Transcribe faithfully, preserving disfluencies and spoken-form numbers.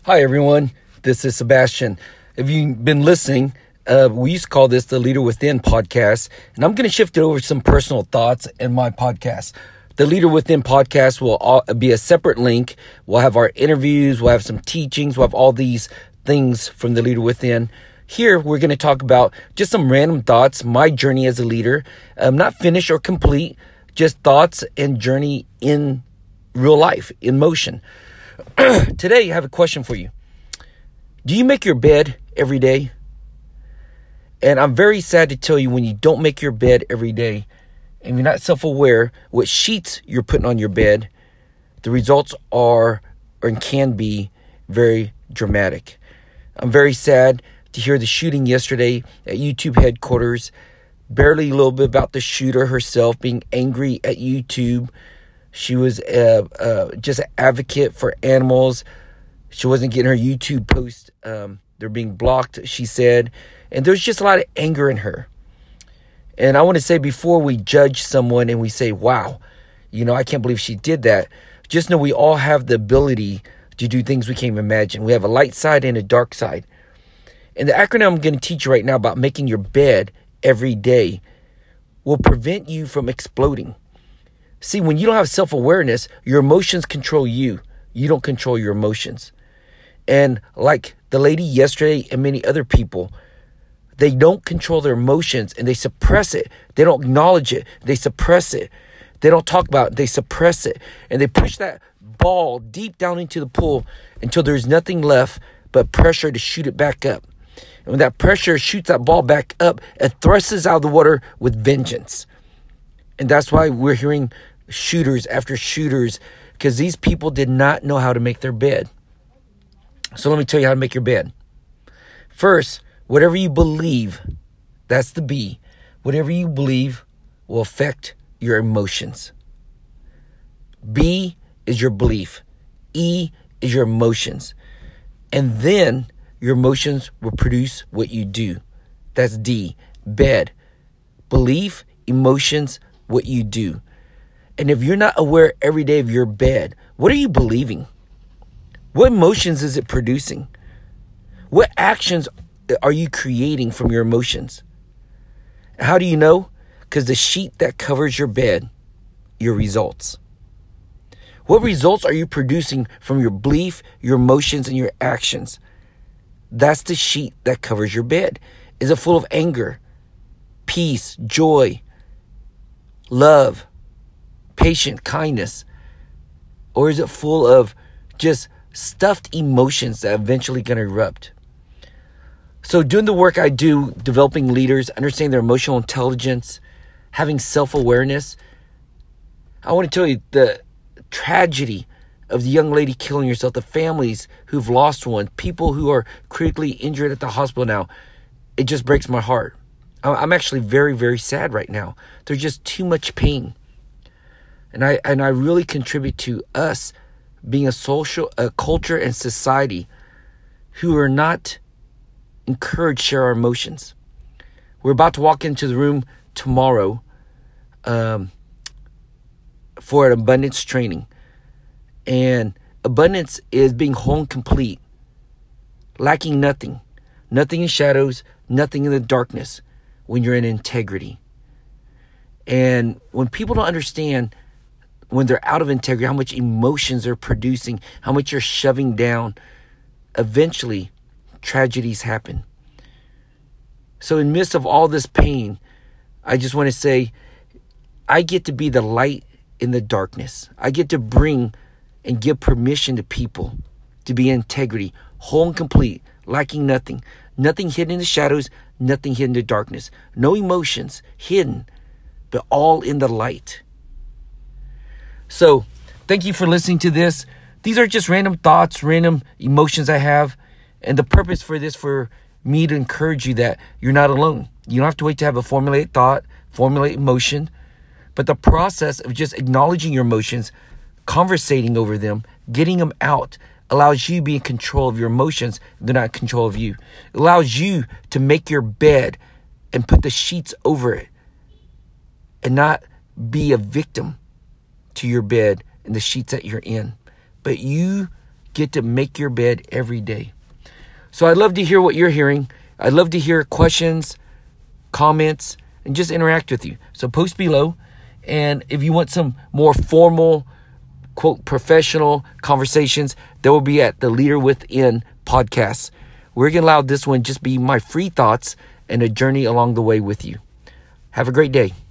Hi, everyone. This is Sebastian. If you've been listening, uh, we used to call this the Leader Within podcast, and I'm going to shift it over to some personal thoughts in my podcast. The Leader Within podcast will all, be a separate link. We'll have our interviews, we'll have some teachings, we'll have all these things from the Leader Within. Here, we're going to talk about just some random thoughts, my journey as a leader, um, not finished or complete, just thoughts and journey in real life, in motion. Today, I have a question for you. Do you make your bed every day? And I'm very sad to tell you, when you don't make your bed every day and you're not self-aware what sheets you're putting on your bed, the results are and can be very dramatic. I'm very sad to hear the shooting yesterday at YouTube headquarters. Barely a little bit about the shooter herself being angry at YouTube. She was uh, uh, just an advocate for animals. She wasn't getting her YouTube posts. Um, they're being blocked, she said. And there's just a lot of anger in her. And I want to say, before we judge someone and we say, wow, you know, I can't believe she did that, just know we all have the ability to do things we can't even imagine. We have a light side and a dark side. And the acronym I'm going to teach you right now about making your bed every day will prevent you from exploding. See, when you don't have self-awareness, your emotions control you. You don't control your emotions. And like the lady yesterday and many other people, they don't control their emotions and they suppress it. They don't acknowledge it. They suppress it. They don't talk about it. They suppress it. And they push that ball deep down into the pool until there's nothing left but pressure to shoot it back up. And when that pressure shoots that ball back up, it thrusts out of the water with vengeance. And that's why we're hearing shooters after shooters, because these people did not know how to make their bed. So let me tell you how to make your bed. First, whatever you believe, that's the B. Whatever you believe will affect your emotions. B is your belief. E is your emotions. And then your emotions will produce what you do. That's D. Bed. Belief, emotions, what you do. And if you're not aware every day of your bed, what are you believing? What emotions is it producing? What actions are you creating from your emotions? How do you know? Because the sheet that covers your bed, your results. What results are you producing from your belief, your emotions, and your actions? That's the sheet that covers your bed. Is it full of anger, peace, joy, love, patience, kindness? Or is it full of just stuffed emotions that are eventually going to erupt? So doing the work I do, developing leaders, understanding their emotional intelligence, having self-awareness, I want to tell you the tragedy of the young lady killing herself, the families who've lost one, people who are critically injured at the hospital now. It just breaks my heart. I'm actually very, very sad right now. There's just too much pain. And I and I really contribute to us being a social, a culture and society who are not encouraged to share our emotions. We're about to walk into the room tomorrow um, for an abundance training. And abundance is being whole and complete, lacking nothing, nothing in shadows, nothing in the darkness when you're in integrity. And when people don't understand, when they're out of integrity, how much emotions they're producing, how much you're shoving down, eventually tragedies happen. So in the midst of all this pain, I just want to say, I get to be the light in the darkness. I get to bring and give permission to people to be in integrity, whole and complete, lacking nothing. Nothing hidden in the shadows, nothing hidden in the darkness. No emotions hidden, but all in the light. So, thank you for listening to this. These are just random thoughts, random emotions I have. And the purpose for this, for me to encourage you that you're not alone. You don't have to wait to have a formulated thought, formulate emotion. But the process of just acknowledging your emotions, conversating over them, getting them out, allows you to be in control of your emotions. They're not in control of you. It allows you to make your bed and put the sheets over it and not be a victim to your bed and the sheets that you're in. But you get to make your bed every day. So I'd love to hear what you're hearing. I'd love to hear questions, comments, and just interact with you. So post below. And if you want some more formal, quote, professional conversations, that will be at the Leader Within podcast. We're going to allow this one just be my free thoughts and a journey along the way with you. Have a great day.